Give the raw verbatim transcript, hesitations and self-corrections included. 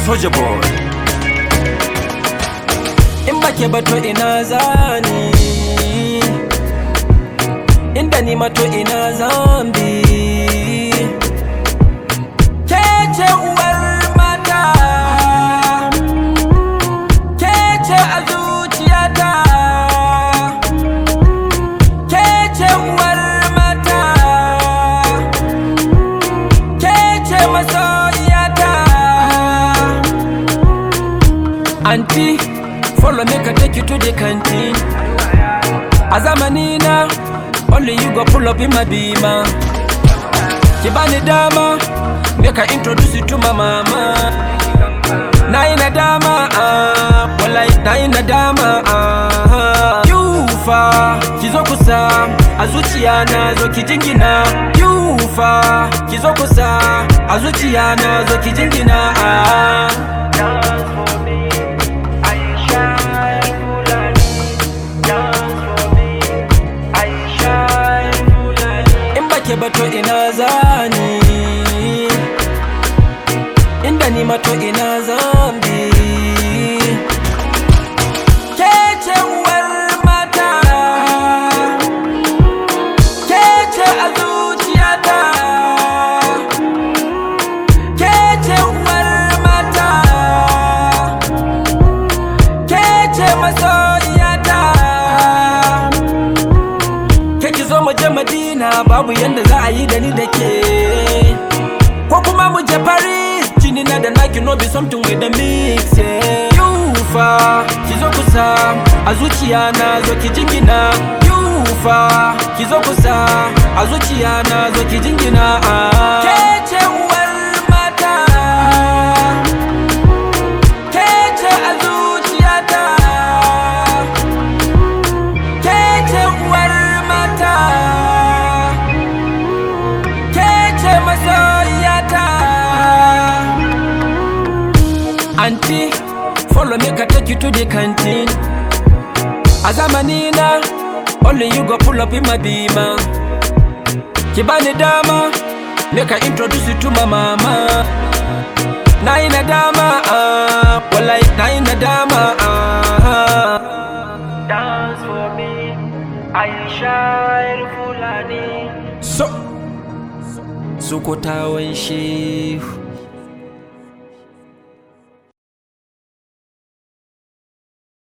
Soulja Boy. In bake bato ina zani, inda ni mato ina zambi. Kece uwar mata, kece a zuciyata. Kece uwar mata, kece masoyiyata. Auntie, follow me, can take you to the canteen. Azamanina, only you go pull up in my beamer. Kibani dama, make I introduce you to my mama. Naina dama, ah, walai naina dama, ah. Yufa, kizokusa, azuchiana zo kijingina. Yufa, kizokusa, azuchiana zo kijingina, ah. Bato ina zani, inda ni mato ina zambi. Kece uwar mata, kece a zuciyata. Kece uwar mata, kece masoyiyata. Keki zo mu je Madina, babu yanda za a yi da ni da ke. Ko kuma mu je Paris, jini na da naki no be something with the mix, yeah. Yufa, ki zo kusa, a zuciya na zo ki jingina. Yufa, ki zo kusa, a zuciya na zo ki jingina, ah. Kece uwar mata, kece a zuciyata. Kece uwar mata, masoyiyata. Auntie, follow me, can take you to the canteen. Azamanina, only you go pull up in my beamer. Kibani dama, make I introduce you to my mama. Naina dama, ah, walai naina dama, ah. Dance for me, Aisha Fulani. So Sokotawan Shehu.